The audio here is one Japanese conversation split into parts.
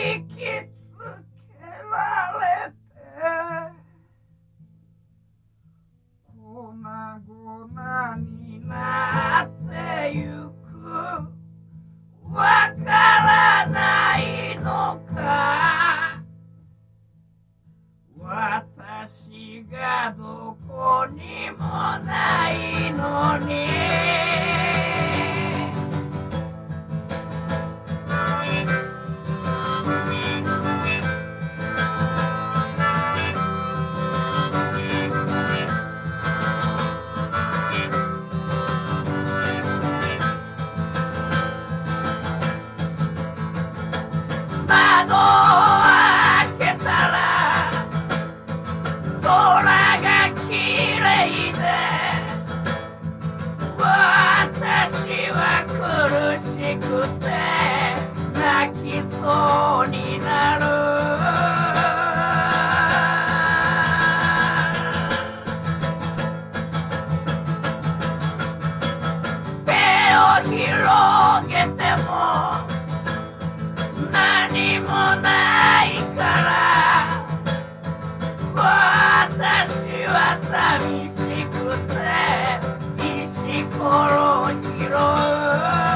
引きつけられて粉々になってゆくわからないのか私がどこにもないのに窓を開けたら空がきれいで私は苦しくて泣きそうになる手を広げても何もないから私は寂しくて石ころを拾う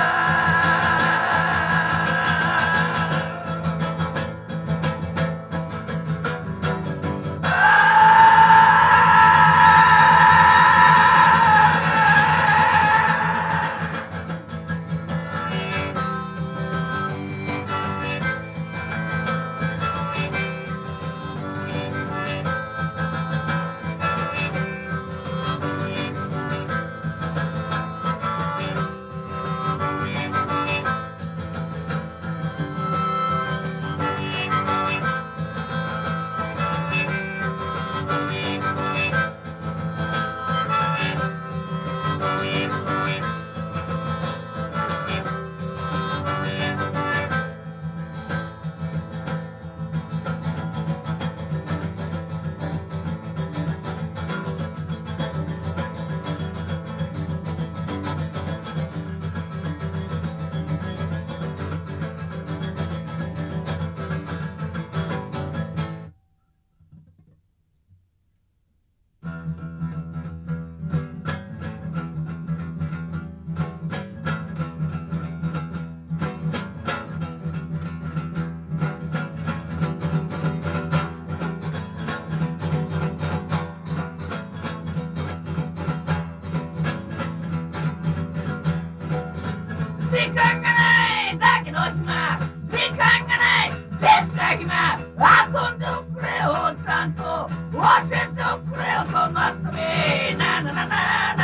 時間がないだけど暇時間がない絶対暇遊んでおくれよおっさんと教えておくれよその遊びななななななななななな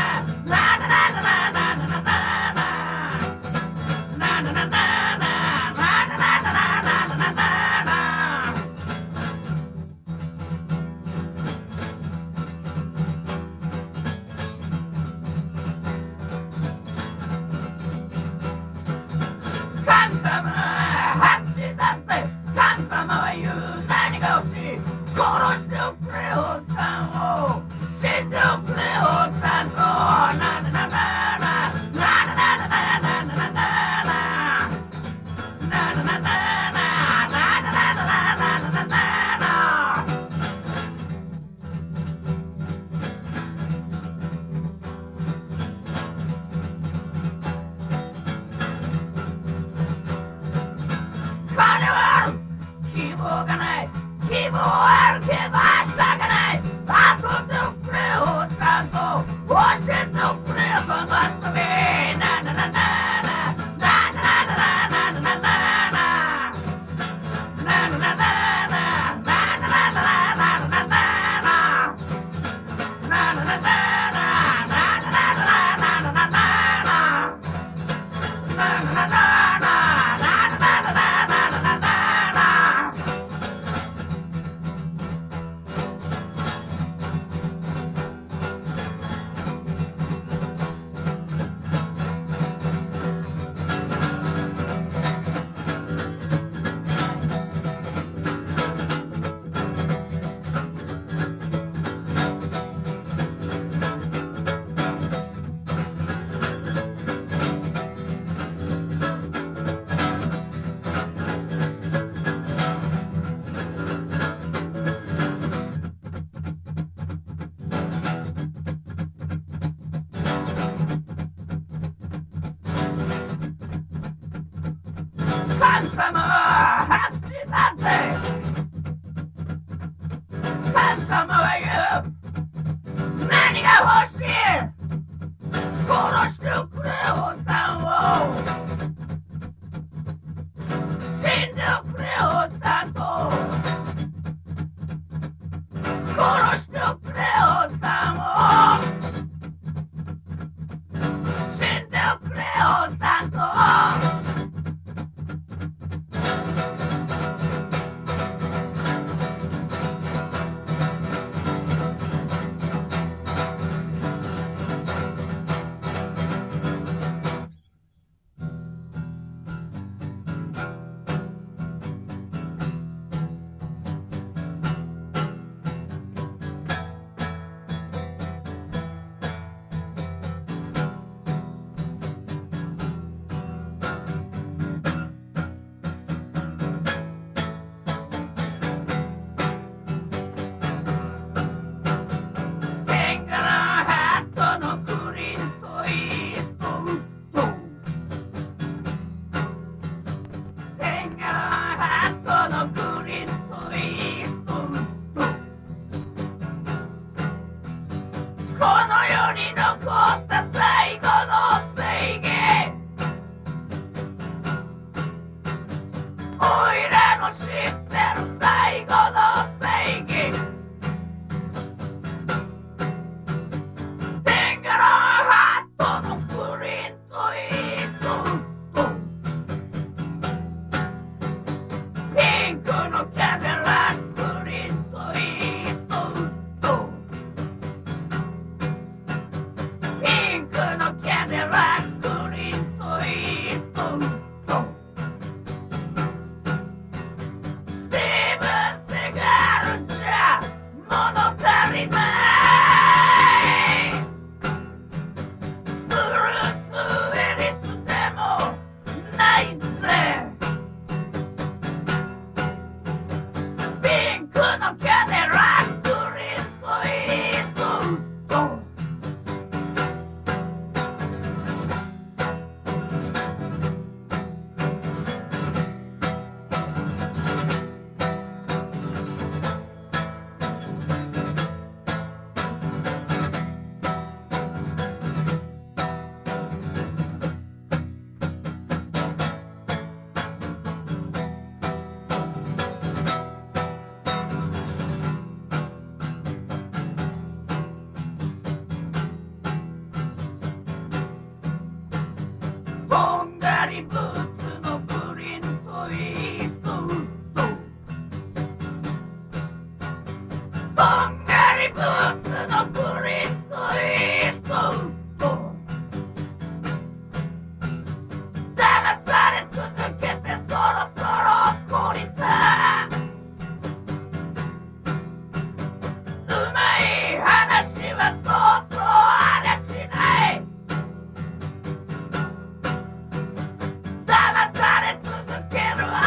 なななな神様発信だって神様は言う何が欲しい殺しておくれおっさんを死んでおくれおっさんとなななななななななななな金はある希望がない希望はあるけど明日がない遊んでおくれよおっさんと教えておくれよその遊びななななななななななななななな神様はハッチだぜ。神様は言う。何が欲しい？殺してくれおさんを。死んでくれおさんと。殺してくれおさんを。死んでくれおさんと。この世に残った最後の正義。おいらの知ってる最後の正義。天下のハットのクリントイート。ピンクのキャデラッククリントイート。ピンクのキャデラッククリントイート。スティーブン・セガールじゃ物足りない。ブルース・ウィリスでもないぜ。ピンクのキャ